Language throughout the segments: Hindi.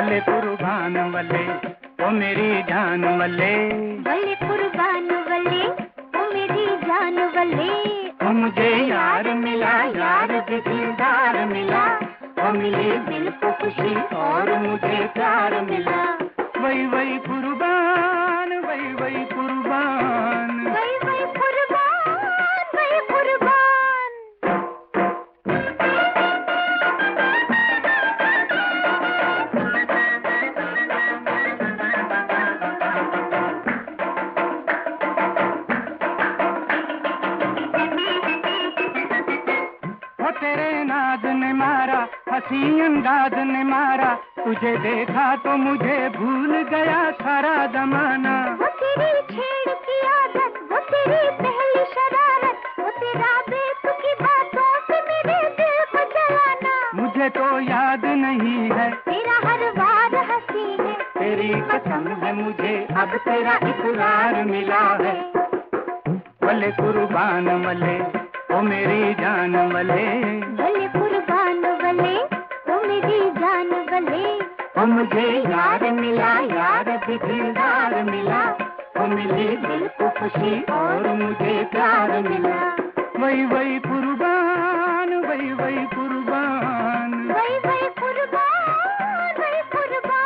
भले कुर्बान वले ओ मेरी जान वले, भले कुर्बान वले ओ मेरी जान वले। ओ मुझे यार मिला, यार भी दिलदार मिला, ओ मिली दिल को खुशी और मुझे प्यार मिला। वही वही कुर्बान, वही वही कुर्बान, वही वही कुर्बान, वही कुर्बान। तेरे नाज ने मारा, हंसी अंदाज ने मारा, तुझे देखा तो मुझे भूल गया सारा जमाना। वो तेरी छेड़ की आदत, वो तेरी पहली शरारत, वो तेरा बेतुकी बातों से मेरे दिल को जलाना। मुझे तो याद नहीं है तेरा हर बार हंसी है, तेरी कसम है मुझे अब तेरा इकरार मिला है। वले कुर्बान वले ओ मेरी जान वले, भले कुर्बान वले ओ मेरी जान वले। ओ मुझे यार मिला, यार भी दिलदार मिला, ओ मिली दिल को खुशी और मुझे प्यार मिला। वही वही कुर्बान, वही वही कुर्बान, वही वही कुर्बान, वही कुर्बान।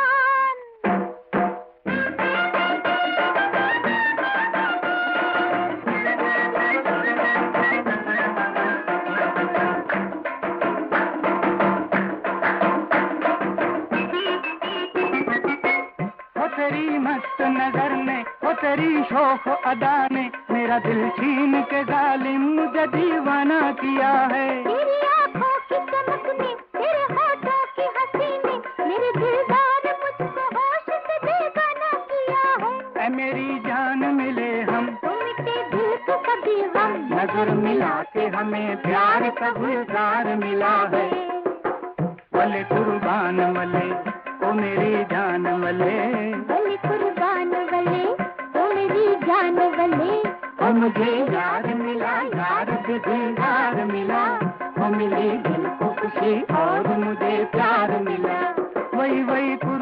तेरी मस्त नजर ने, ओ तेरी शौक अदा ने, मेरा दिल छीन के जालिम मुझे दीवाना किया है। तेरी आँखों की चमक ने, तेरे होठों की हंसी ने, मेरे दिलदार मुझको होश से बेगाना किया है। ऐ मेरी जान मिले हम, तो मिटे दिल को कभी हम, नजर मिला के हमें प्यार का गुलजार मिला है। वले कुर्बान वले ओ मेरी जान वले, भले कुर्बान वले ओ मेरी जान वले। ओ मुझे यार मिला, यार भी दिलदार मिला, ओ मिली दिल को खुशी और मुझे प्यार मिला। वही वही